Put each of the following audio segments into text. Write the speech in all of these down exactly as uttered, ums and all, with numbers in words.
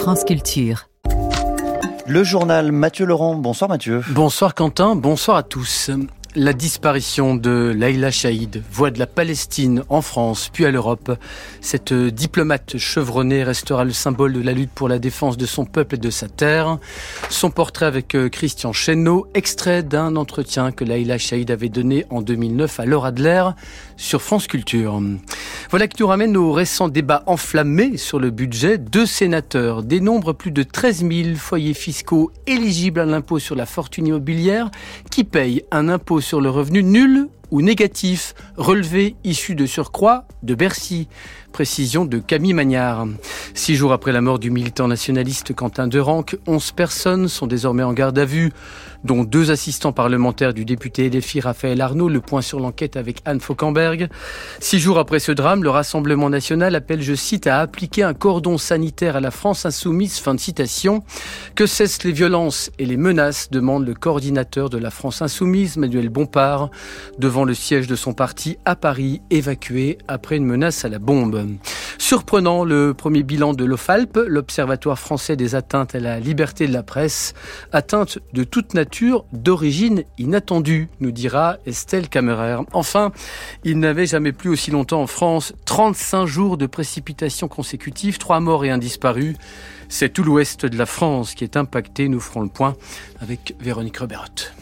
France Culture. Le journal Mathieu Laurent. Bonsoir Mathieu. Bonsoir Quentin, bonsoir à tous. La disparition de Laïla Chaïd, voix de la Palestine en France puis à l'Europe. Cette diplomate chevronnée restera le symbole de la lutte pour la défense de son peuple et de sa terre. Son portrait avec Christian Chesneau, extrait d'un entretien que Laïla Chaïd avait donné en deux mille neuf à Laura Adler sur France Culture. Voilà qui nous ramène au récent débat enflammé sur le budget. Deux sénateurs dénombrent plus de treize mille foyers fiscaux éligibles à l'impôt sur la fortune immobilière qui payent un impôt sur le revenu nul ou négatif, relevé issu de surcroît de Bercy. Précision de Camille Magnard. Six jours après la mort du militant nationaliste Quentin Derenque, onze personnes sont désormais en garde à vue, dont deux assistants parlementaires du député L F I Raphaël Arnaud. Le point sur l'enquête avec Anne Fauquemberg. Six jours après ce drame, le Rassemblement national appelle, je cite, à appliquer un cordon sanitaire à la France insoumise. Fin de citation. Que cessent les violences et les menaces, demande le coordinateur de la France insoumise, Manuel Bompard, devant le siège de son parti à Paris, évacué après une menace à la bombe. Surprenant, le premier bilan de l'OFALP, l'Observatoire français des atteintes à la liberté de la presse, atteinte de toute nature d'origine inattendue, nous dira Estelle Kammerer. Enfin, il n'avait jamais plu aussi longtemps en France. trente-cinq jours de précipitations consécutives, trois morts et un disparu. C'est tout l'ouest de la France qui est impacté. Nous ferons le point avec Véronique Reberotte.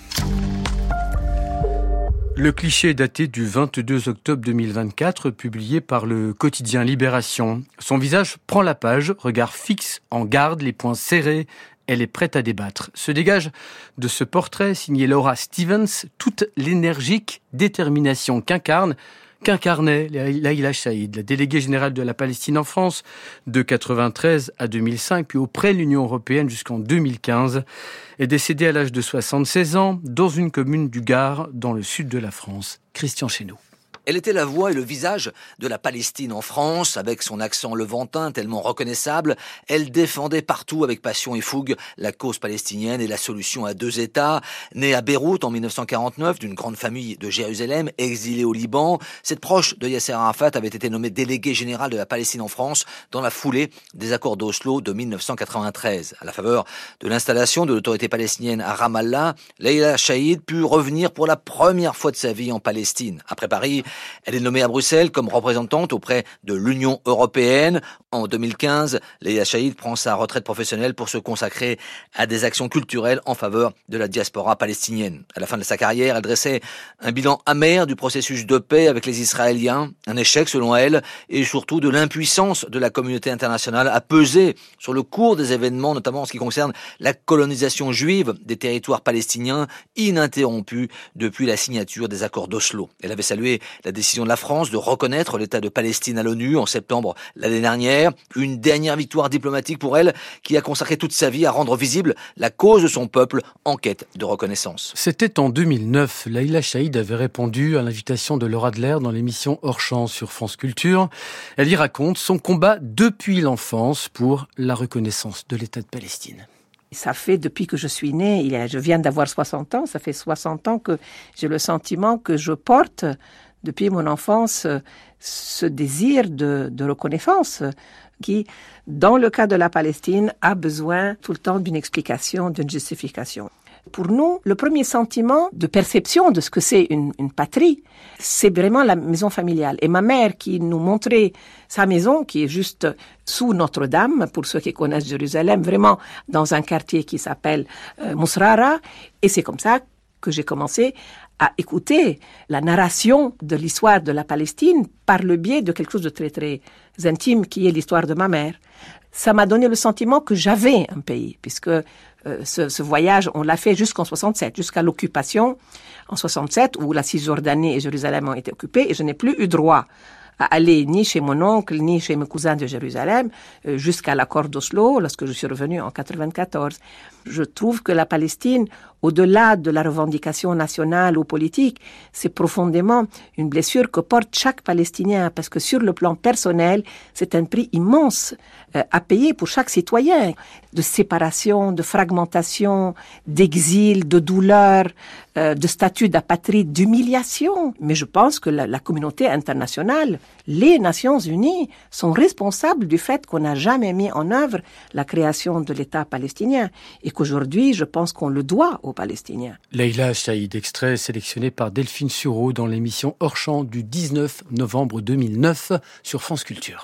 Le cliché daté du vingt-deux octobre deux mille vingt-quatre, publié par le quotidien Libération. Son visage prend la page, regard fixe, en garde, les poings serrés. Elle est prête à débattre. Se dégage de ce portrait signé Laura Stevens toute l'énergique détermination qu'incarne qu'incarnait Laïla Chaïd, la déléguée générale de la Palestine en France, de quatre-vingt-treize à deux mille cinq, puis auprès de l'Union européenne jusqu'en deux mille quinze, est décédée à l'âge de soixante-seize ans dans une commune du Gard, dans le sud de la France. Christian Chesneau. Elle était la voix et le visage de la Palestine en France, avec son accent levantin tellement reconnaissable. Elle défendait partout avec passion et fougue la cause palestinienne et la solution à deux États. Née à Beyrouth en dix-neuf cent quarante-neuf d'une grande famille de Jérusalem, exilée au Liban, cette proche de Yasser Arafat avait été nommée déléguée générale de la Palestine en France dans la foulée des accords d'Oslo de dix-neuf cent quatre-vingt-treize. À la faveur de l'installation de l'autorité palestinienne à Ramallah, Laïla Chaïd put revenir pour la première fois de sa vie en Palestine. Après Paris, elle est nommée à Bruxelles comme représentante auprès de l'Union européenne. En deux mille quinze, Laïla Chaïd prend sa retraite professionnelle pour se consacrer à des actions culturelles en faveur de la diaspora palestinienne. À la fin de sa carrière, elle dressait un bilan amer du processus de paix avec les Israéliens, un échec selon elle, et surtout de l'impuissance de la communauté internationale à peser sur le cours des événements, notamment en ce qui concerne la colonisation juive des territoires palestiniens ininterrompue depuis la signature des accords d'Oslo. Elle avait salué la décision de la France de reconnaître l'État de Palestine à l'ONU en septembre l'année dernière. Une dernière victoire diplomatique pour elle qui a consacré toute sa vie à rendre visible la cause de son peuple en quête de reconnaissance. C'était en deux mille neuf. Laïla Chaïd avait répondu à l'invitation de Laura Adler dans l'émission Hors Champ sur France Culture. Elle y raconte son combat depuis l'enfance pour la reconnaissance de l'État de Palestine. Ça fait depuis que je suis née, il y a, je viens d'avoir soixante ans, ça fait soixante ans que j'ai le sentiment que je porte depuis mon enfance ce désir de, de reconnaissance qui, dans le cas de la Palestine, a besoin tout le temps d'une explication, d'une justification. Pour nous, le premier sentiment de perception de ce que c'est une, une patrie, c'est vraiment la maison familiale. Et ma mère qui nous montrait sa maison, qui est juste sous Notre-Dame, pour ceux qui connaissent Jérusalem, vraiment dans un quartier qui s'appelle euh, Mousrara. Et c'est comme ça que j'ai commencé à écouter la narration de l'histoire de la Palestine par le biais de quelque chose de très, très intime qui est l'histoire de ma mère. Ça m'a donné le sentiment que j'avais un pays, puisque euh, ce, ce voyage, on l'a fait jusqu'en soixante-sept, jusqu'à l'occupation en soixante-sept, où la Cisjordanie et Jérusalem ont été occupées, et je n'ai plus eu droit à aller ni chez mon oncle, ni chez mes cousins de Jérusalem, euh, jusqu'à l'accord d'Oslo, lorsque je suis revenue en quatre-vingt-quatorze. Je trouve que la Palestine, au-delà de la revendication nationale ou politique, c'est profondément une blessure que porte chaque Palestinien, parce que sur le plan personnel, c'est un prix immense euh, à payer pour chaque citoyen, de séparation, de fragmentation, d'exil, de douleur, euh, de statut d'apatride, d'humiliation. Mais je pense que la, la communauté internationale, les Nations Unies, sont responsables du fait qu'on n'a jamais mis en œuvre la création de l'État palestinien et qu'aujourd'hui, je pense qu'on le doit aux Palestiniens. Leïla Chaïd, extrait sélectionné par Delphine Sureau dans l'émission Hors Champ du dix-neuf novembre deux mille neuf sur France Culture.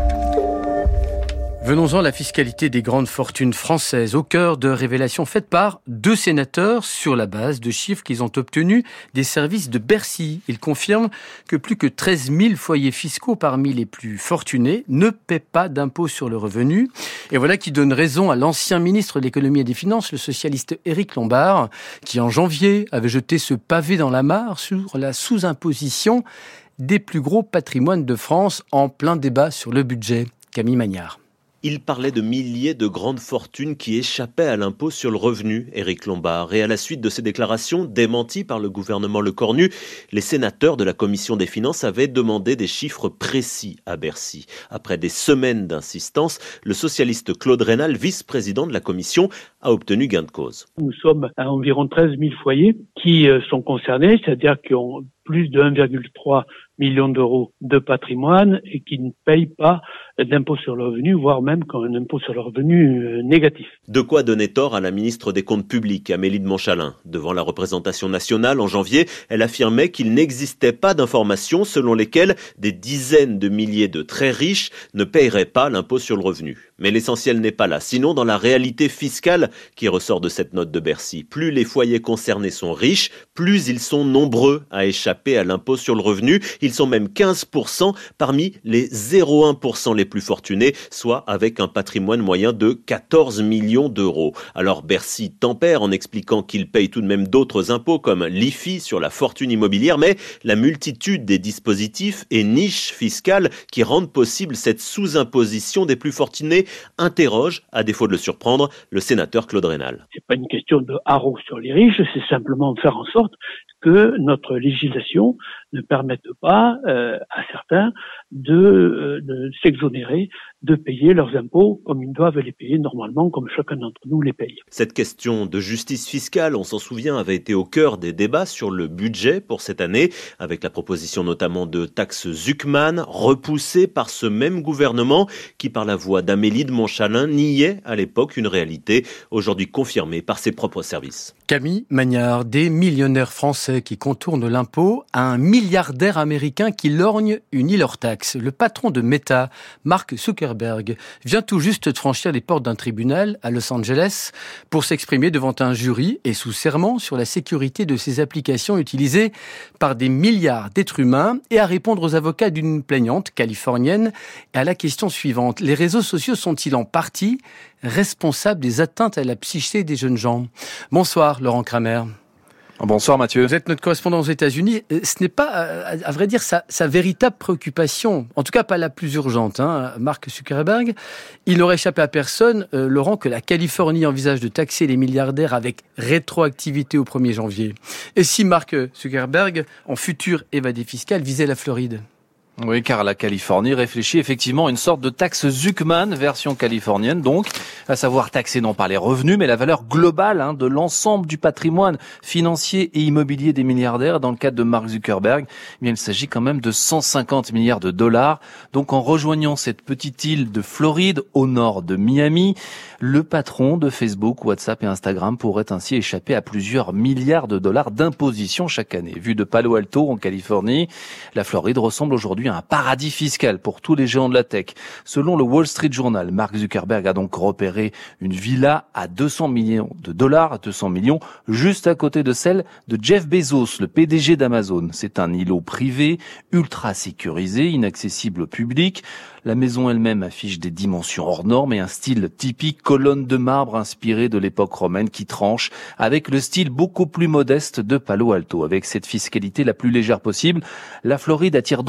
Venons-en à la fiscalité des grandes fortunes françaises, au cœur de révélations faites par deux sénateurs sur la base de chiffres qu'ils ont obtenus des services de Bercy. Ils confirment que plus que treize mille foyers fiscaux parmi les plus fortunés ne paient pas d'impôt sur le revenu. Et voilà qui donne raison à l'ancien ministre de l'économie et des finances, le socialiste Éric Lombard, qui en janvier avait jeté ce pavé dans la mare sur la sous-imposition des plus gros patrimoines de France en plein débat sur le budget. Camille Magnard. Il parlait de milliers de grandes fortunes qui échappaient à l'impôt sur le revenu, Éric Lombard. Et à la suite de ces déclarations démenties par le gouvernement Lecornu, les sénateurs de la commission des finances avaient demandé des chiffres précis à Bercy. Après des semaines d'insistance, le socialiste Claude Raynal, vice-président de la commission, a obtenu gain de cause. Nous sommes à environ treize mille foyers qui sont concernés, c'est-à-dire qui ont plus de un virgule trois million d'euros de patrimoine et qui ne payent pas d'impôt sur le revenu, voire même quand un impôt sur le revenu négatif. De quoi donner tort à la ministre des Comptes publics, Amélie de Montchalin. Devant la représentation nationale en janvier, elle affirmait qu'il n'existait pas d'informations selon lesquelles des dizaines de milliers de très riches ne paieraient pas l'impôt sur le revenu. Mais l'essentiel n'est pas là, sinon dans la réalité fiscale qui ressort de cette note de Bercy. Plus les foyers concernés sont riches, plus ils sont nombreux à échapper à l'impôt sur le revenu. Ils sont même quinze pour cent parmi les zéro virgule un pour cent les plus fortunés, soit avec un patrimoine moyen de quatorze millions d'euros. Alors Bercy tempère en expliquant qu'il paye tout de même d'autres impôts comme l'I F I sur la fortune immobilière, mais la multitude des dispositifs et niches fiscales qui rendent possible cette sous-imposition des plus fortunés interroge, à défaut de le surprendre, le sénateur Claude Raynal. C'est pas une question de haro sur les riches, c'est simplement de faire en sorte que notre législation ne permette pas euh, à certains de, euh, de s'exonérer de payer leurs impôts comme ils doivent les payer normalement, comme chacun d'entre nous les paye. Cette question de justice fiscale, on s'en souvient, avait été au cœur des débats sur le budget pour cette année, avec la proposition notamment de taxe Zuckman, repoussée par ce même gouvernement qui, par la voix d'Amélie de Montchalin, niait à l'époque une réalité, aujourd'hui confirmée par ses propres services. Camille Magnard, des millionnaires français qui contournent l'impôt à un milliardaire américain qui lorgne une île hors taxe. Le patron de Meta, Mark Zuckerberg, vient tout juste de franchir les portes d'un tribunal à Los Angeles pour s'exprimer devant un jury et sous serment sur la sécurité de ses applications utilisées par des milliards d'êtres humains et à répondre aux avocats d'une plaignante californienne à la question suivante. Les réseaux sociaux sont-ils en partie responsables des atteintes à la psyché des jeunes gens? Bonsoir Laurent Kramer. Bonsoir Mathieu. Vous êtes notre correspondant aux États-Unis. Ce n'est pas, à vrai dire, sa, sa véritable préoccupation, en tout cas pas la plus urgente. Hein. Mark Zuckerberg, il n'aurait échappé à personne, euh, Laurent, que la Californie envisage de taxer les milliardaires avec rétroactivité au premier janvier. Et si Mark Zuckerberg, en futur évadé fiscal, visait la Floride ? Oui, car la Californie réfléchit effectivement à une sorte de taxe Zuckman, version californienne donc, à savoir taxer non pas les revenus, mais la valeur globale hein, de l'ensemble du patrimoine financier et immobilier des milliardaires. Dans le cadre de Mark Zuckerberg, eh bien, il s'agit quand même de cent cinquante milliards de dollars. Donc en rejoignant cette petite île de Floride, au nord de Miami, le patron de Facebook, WhatsApp et Instagram pourrait ainsi échapper à plusieurs milliards de dollars d'imposition chaque année. Vu de Palo Alto, en Californie, la Floride ressemble aujourd'hui un paradis fiscal pour tous les géants de la tech. Selon le Wall Street Journal, Mark Zuckerberg a donc repéré une villa à deux cents millions de dollars, deux cents millions, juste à côté de celle de Jeff Bezos, le P D G d'Amazon. C'est un îlot privé, ultra sécurisé, inaccessible au public. La maison elle-même affiche des dimensions hors normes et un style typique colonne de marbre inspiré de l'époque romaine qui tranche avec le style beaucoup plus modeste de Palo Alto. Avec cette fiscalité la plus légère possible, la Floride attire donc les grands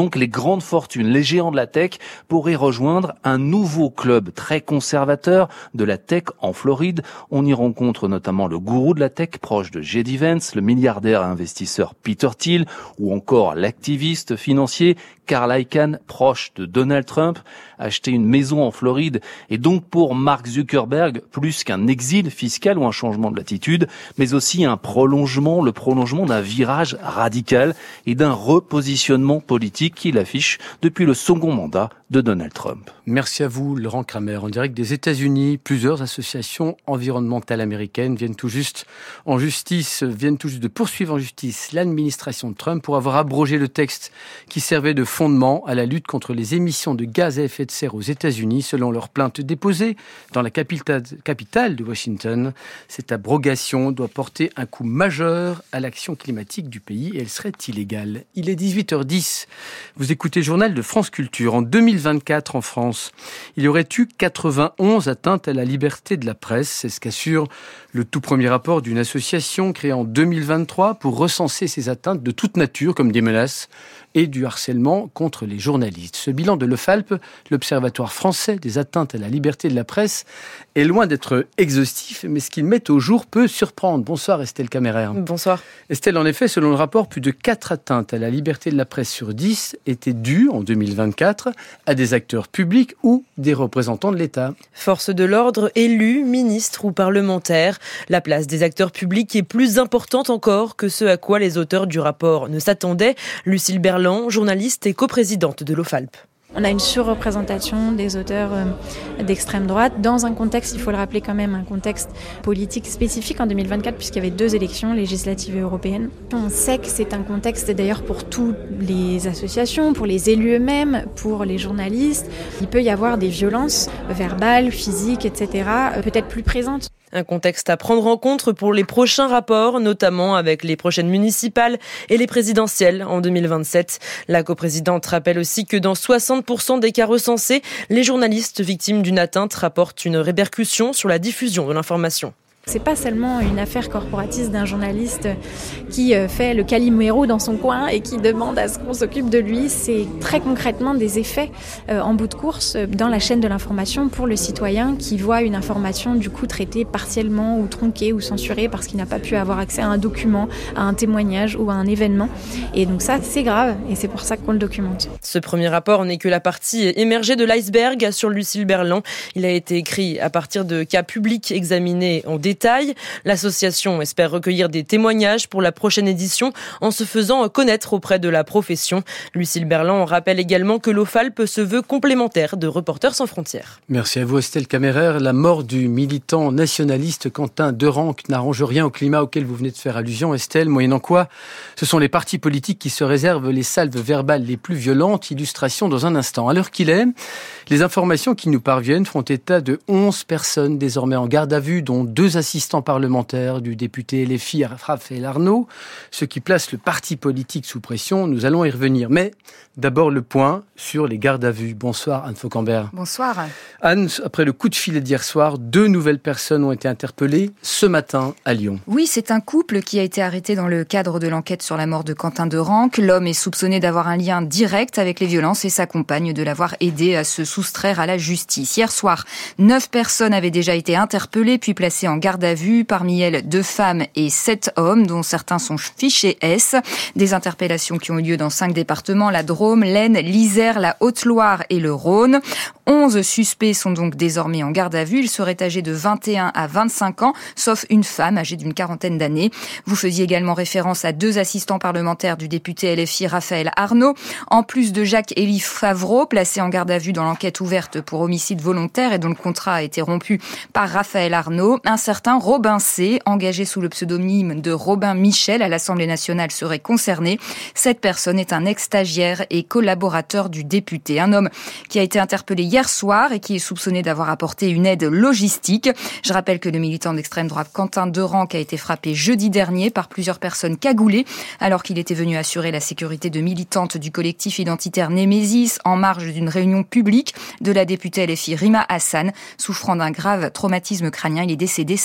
grandes fortunes, les géants de la tech, pourraient rejoindre un nouveau club très conservateur de la tech en Floride. On y rencontre notamment le gourou de la tech proche de J D Vance, le milliardaire et investisseur Peter Thiel, ou encore l'activiste financier Carl Icahn, proche de Donald Trump. Acheter une maison en Floride est donc pour Mark Zuckerberg plus qu'un exil fiscal ou un changement de latitude, mais aussi un prolongement, le prolongement d'un virage radical et d'un repositionnement politique qu'il affiche depuis le second mandat de Donald Trump. Merci à vous, Laurent Kramer. En direct des États-Unis, plusieurs associations environnementales américaines viennent tout juste en justice, viennent tout juste de poursuivre en justice l'administration de Trump pour avoir abrogé le texte qui servait de fondement à la lutte contre les émissions de gaz à effet de serre aux États-Unis, selon leur plainte déposée dans la capitale, capitale de Washington. Cette abrogation doit porter un coup majeur à l'action climatique du pays et elle serait illégale. Il est dix-huit heures dix. Vous écoutez le journal de France Culture. En deux mille vingt-quatre, en France, il y aurait eu quatre-vingt-onze atteintes à la liberté de la presse. C'est ce qu'assure le tout premier rapport d'une association créée en deux mille vingt-trois pour recenser ces atteintes de toute nature, comme des menaces et du harcèlement contre les journalistes. Ce bilan de l'O F A L P, l'Observatoire français des atteintes à la liberté de la presse, est loin d'être exhaustif, mais ce qu'il met au jour peut surprendre. Bonsoir Estelle Caméraire. Bonsoir. Estelle, en effet, selon le rapport, plus de quatre atteintes à la liberté de la presse sur dix étaient dues en deux mille vingt-quatre à des acteurs publics ou des représentants de l'État. Forces de l'ordre, élus, ministres ou parlementaires, la place des acteurs publics est plus importante encore que ce à quoi les auteurs du rapport ne s'attendaient. Lucille Berland, journaliste et coprésidente de l'O F A L P. On a une surreprésentation des auteurs euh, d'extrême droite dans un contexte, il faut le rappeler quand même, un contexte politique spécifique en deux mille vingt-quatre puisqu'il y avait deux élections législatives et européennes. On sait que c'est un contexte d'ailleurs pour toutes les associations, pour les élus eux-mêmes, pour les journalistes. Il peut y avoir des violences verbales, physiques, et cetera, euh, peut-être plus présentes. Un contexte à prendre en compte pour les prochains rapports, notamment avec les prochaines municipales et les présidentielles en deux mille vingt-sept. La coprésidente rappelle aussi que dans soixante pour cent des cas recensés, les journalistes victimes d'une atteinte rapportent une répercussion sur la diffusion de l'information. C'est pas seulement une affaire corporatiste d'un journaliste qui fait le Calimero dans son coin et qui demande à ce qu'on s'occupe de lui. C'est très concrètement des effets en bout de course dans la chaîne de l'information pour le citoyen qui voit une information du coup traitée partiellement ou tronquée ou censurée parce qu'il n'a pas pu avoir accès à un document, à un témoignage ou à un événement. Et donc ça, c'est grave et c'est pour ça qu'on le documente. Ce premier rapport n'est que la partie émergée de l'iceberg, assure Lucille Berland. Il a été écrit à partir de cas publics examinés en détail. L'association espère recueillir des témoignages pour la prochaine édition en se faisant connaître auprès de la profession. Lucille Berland rappelle également que l'O F A L P se veut complémentaire de Reporters sans frontières. Merci à vous Estelle Caméraire. La mort du militant nationaliste Quentin Derenc n'arrange rien au climat auquel vous venez de faire allusion, Estelle, moyennant quoi ce sont les partis politiques qui se réservent les salves verbales les plus violentes. Illustration dans un instant. À l'heure qu'il est, les informations qui nous parviennent font état de onze personnes désormais en garde à vue, dont deux assistants parlementaires du député L F I Raphaël Arnaud, ce qui place le parti politique sous pression. Nous allons y revenir. Mais d'abord le point sur les gardes à vue. Bonsoir Anne Faucambert. Bonsoir. Anne, après le coup de filet d'hier soir, deux nouvelles personnes ont été interpellées ce matin à Lyon. Oui, c'est un couple qui a été arrêté dans le cadre de l'enquête sur la mort de Quentin Derenc. L'homme est soupçonné d'avoir un lien direct avec les violences et sa compagne de l'avoir aidé à se soustraire à la justice. Hier soir, neuf personnes avaient déjà été interpellées puis placées en garde à vue. Parmi elles, deux femmes et sept hommes, dont certains sont fichés S. Des interpellations qui ont eu lieu dans cinq départements, la Drôme, l'Aisne, l'Isère, la Haute-Loire et le Rhône. Onze suspects sont donc désormais en garde à vue. Ils seraient âgés de vingt et un à vingt-cinq ans, sauf une femme âgée d'une quarantaine d'années. Vous faisiez également référence à deux assistants parlementaires du député L F I Raphaël Arnaud, en plus de Jacques-Élie Favreau, placé en garde à vue dans l'enquête ouverte pour homicide volontaire et dont le contrat a été rompu par Raphaël Arnaud. Un certain Robin C., engagé sous le pseudonyme de Robin Michel à l'Assemblée nationale, serait concerné. Cette personne est un ex-stagiaire et collaborateur du député. Un homme qui a été interpellé hier soir et qui est soupçonné d'avoir apporté une aide logistique. Je rappelle que le militant d'extrême droite Quentin Derenc a été frappé jeudi dernier par plusieurs personnes cagoulées alors qu'il était venu assurer la sécurité de militantes du collectif identitaire Némésis en marge d'une réunion publique de la députée L F I Rima Hassan. Souffrant d'un grave traumatisme crânien, il est décédé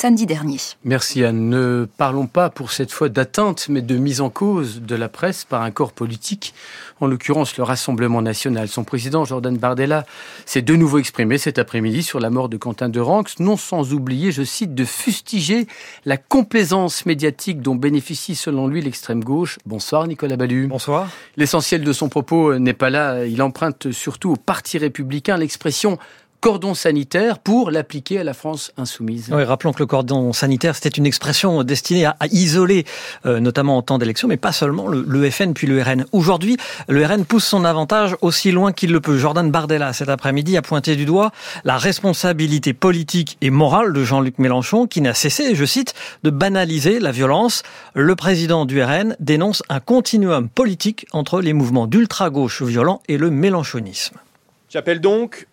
samedi dernier. Merci Anne. Ne parlons pas pour cette fois d'atteinte, mais de mise en cause de la presse par un corps politique, en l'occurrence le Rassemblement national. Son président, Jordan Bardella, s'est de nouveau exprimé cet après-midi sur la mort de Quentin Derenx, non sans oublier, je cite, de fustiger la complaisance médiatique dont bénéficie selon lui l'extrême gauche. Bonsoir Nicolas Ballu. Bonsoir. L'essentiel de son propos n'est pas là. Il emprunte surtout au Parti républicain l'expression cordon sanitaire pour l'appliquer à la France insoumise. Oui, rappelons que le cordon sanitaire, c'était une expression destinée à, à isoler, euh, notamment en temps d'élection, mais pas seulement, le, le F N puis le R N. Aujourd'hui, le R N pousse son avantage aussi loin qu'il le peut. Jordan Bardella, cet après-midi, a pointé du doigt la responsabilité politique et morale de Jean-Luc Mélenchon, qui n'a cessé, je cite, de banaliser la violence. Le président du R N dénonce un continuum politique entre les mouvements d'ultra-gauche violents et le mélenchonisme. J'appelle donc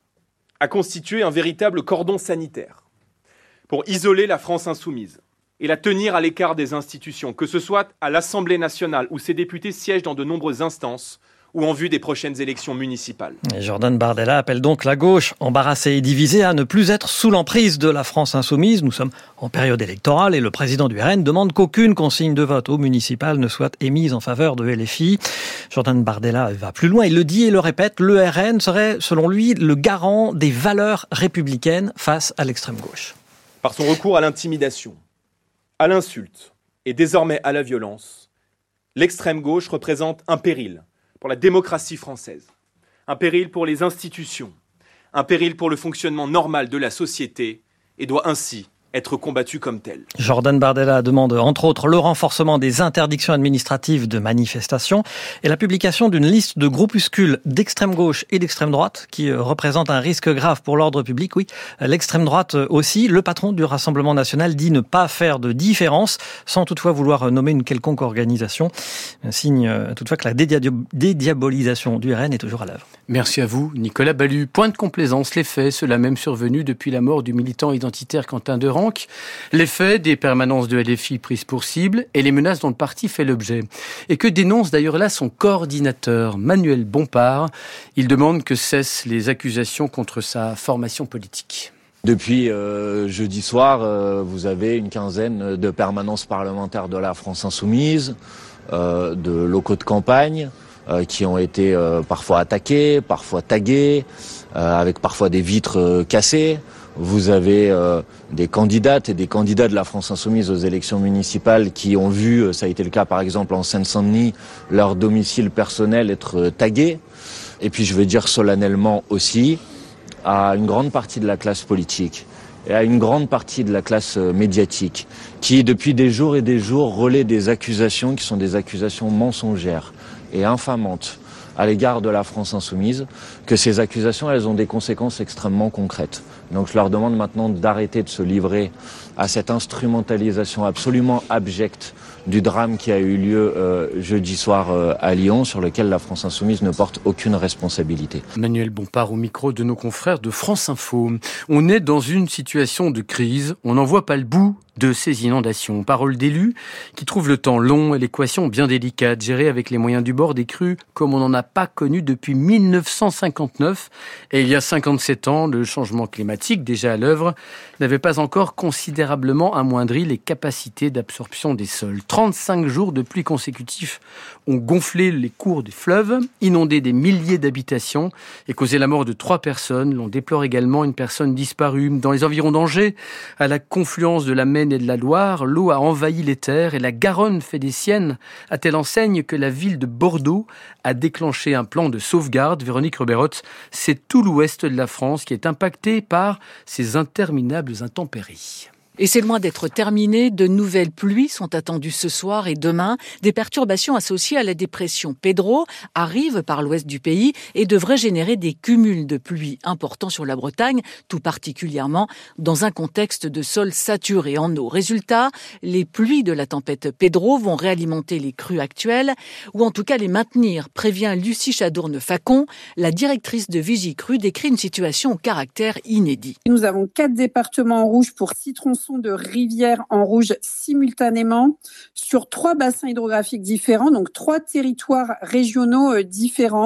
à constituer un véritable cordon sanitaire pour isoler la France insoumise et la tenir à l'écart des institutions, que ce soit à l'Assemblée nationale où ses députés siègent dans de nombreuses instances ou en vue des prochaines élections municipales. Et Jordan Bardella appelle donc la gauche, embarrassée et divisée, à ne plus être sous l'emprise de la France insoumise. Nous sommes en période électorale et le président du R N demande qu'aucune consigne de vote au municipal ne soit émise en faveur de L F I. Jordan Bardella va plus loin, il le dit et le répète, le R N serait, selon lui, le garant des valeurs républicaines face à l'extrême gauche. Par son recours à l'intimidation, à l'insulte et désormais à la violence, l'extrême gauche représente un péril pour la démocratie française, un péril pour les institutions, un péril pour le fonctionnement normal de la société et doit ainsi être combattu comme tel. Jordan Bardella demande entre autres le renforcement des interdictions administratives de manifestation et la publication d'une liste de groupuscules d'extrême gauche et d'extrême droite qui représentent un risque grave pour l'ordre public. Oui, l'extrême droite aussi. Le patron du Rassemblement national dit ne pas faire de différence sans toutefois vouloir nommer une quelconque organisation. Un signe toutefois que la dédiabolisation du R N est toujours à l'œuvre. Merci à vous, Nicolas Ballu. Point de complaisance, les faits, cela même survenu depuis la mort du militant identitaire Quentin Derenx. Les faits des permanences de L F I prises pour cible et les menaces dont le parti fait l'objet. Et que dénonce d'ailleurs là son coordinateur, Manuel Bompard. Il demande que cessent les accusations contre sa formation politique. Depuis euh, jeudi soir, euh, vous avez une quinzaine de permanences parlementaires de la France insoumise, euh, de locaux de campagne, euh, qui ont été euh, parfois attaqués, parfois tagués, euh, avec parfois des vitres euh, cassées. Vous avez euh, des candidates et des candidats de la France insoumise aux élections municipales qui ont vu, ça a été le cas par exemple en Seine-Saint-Denis, leur domicile personnel être tagué. Et puis je veux dire solennellement aussi à une grande partie de la classe politique et à une grande partie de la classe médiatique qui depuis des jours et des jours relaie des accusations qui sont des accusations mensongères et infamantes à l'égard de la France insoumise, que ces accusations, elles ont des conséquences extrêmement concrètes. Donc je leur demande maintenant d'arrêter de se livrer à cette instrumentalisation absolument abjecte du drame qui a eu lieu euh, jeudi soir euh, à Lyon, sur lequel la France insoumise ne porte aucune responsabilité. Manuel Bompard au micro de nos confrères de France Info. On est dans une situation de crise, on n'en voit pas le bout de ces inondations. Parole d'élus qui trouvent le temps long et l'équation bien délicate, gérée avec les moyens du bord des crues comme on n'en a pas connu depuis mille neuf cent cinquante-neuf. Et il y a cinquante-sept ans, le changement climatique, déjà à l'œuvre, n'avait pas encore considérablement amoindri les capacités d'absorption des sols. trente-cinq jours de pluie consécutifs ont gonflé les cours des fleuves, inondé des milliers d'habitations et causé la mort de trois personnes. L'on déplore également une personne disparue. Dans les environs d'Angers, à la confluence de la Maine et de la Loire, l'eau a envahi les terres et la Garonne fait des siennes à telle enseigne que la ville de Bordeaux a déclenché un plan de sauvegarde. Véronique Roberotte, c'est tout l'ouest de la France qui est impacté par ces interminables intempéries. Et c'est loin d'être terminé. De nouvelles pluies sont attendues ce soir et demain. Des perturbations associées à la dépression Pedro arrivent par l'ouest du pays et devraient générer des cumuls de pluie importants sur la Bretagne, tout particulièrement dans un contexte de sol saturé en eau. Résultat, les pluies de la tempête Pedro vont réalimenter les crues actuelles, ou en tout cas les maintenir, prévient Lucie Chadourne-Facon. La directrice de Vigicrues décrit une situation au caractère inédit. Nous avons quatre départements en rouge pour six tronçons de rivières en rouge simultanément sur trois bassins hydrographiques différents, donc trois territoires régionaux différents,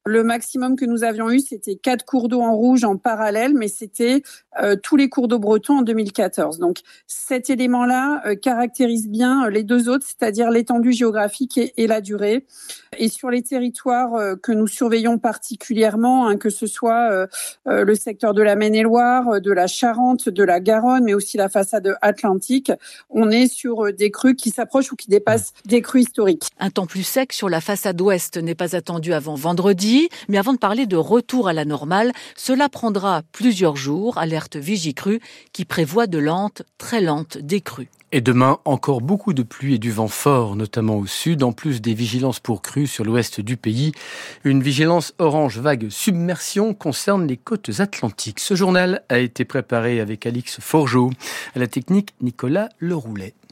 Le maximum que nous avions eu, c'était quatre cours d'eau en rouge en parallèle, mais c'était euh, tous les cours d'eau bretons en deux mille quatorze. Donc cet élément-là euh, caractérise bien les deux autres, c'est-à-dire l'étendue géographique et, et la durée. Et sur les territoires euh, que nous surveillons particulièrement, hein, que ce soit euh, euh, le secteur de la Maine-et-Loire, de la Charente, de la Garonne, mais aussi la façade atlantique, on est sur euh, des crues qui s'approchent ou qui dépassent des crues historiques. Un temps plus sec sur la façade ouest n'est pas attendu avant vendredi, mais avant de parler de retour à la normale, cela prendra plusieurs jours. Alerte Vigicru qui prévoit de lentes, très lentes décrues. Et demain, encore beaucoup de pluie et du vent fort, notamment au sud, en plus des vigilances pour crues sur l'ouest du pays. Une vigilance orange vague submersion concerne les côtes atlantiques. Ce journal a été préparé avec Alix Forgeau. À la technique, Nicolas Leroulet.